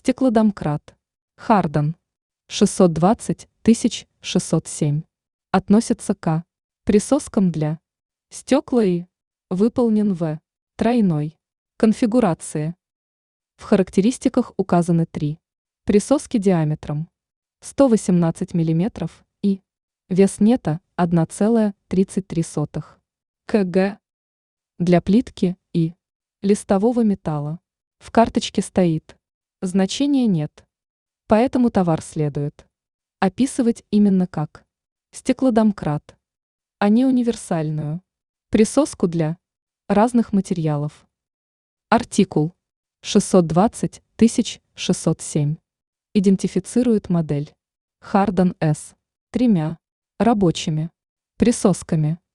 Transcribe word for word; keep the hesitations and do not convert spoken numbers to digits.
Стеклодомкрат. Хардан. шестьсот двадцать тысяч шестьсот семь. Относится к присоскам для стекла и выполнен в тройной конфигурации. В характеристиках указаны три присоски диаметром сто восемнадцать миллиметров и вес нета одна целая тридцать три сотых килограмма. Для плитки и листового металла в карточке стоит значения нет, поэтому товар следует описывать именно как стеклодомкрат, а не универсальную присоску для разных материалов. Артикул шестьсот двадцать тысяч шестьсот семь идентифицирует модель Хардан С тремя рабочими присосками.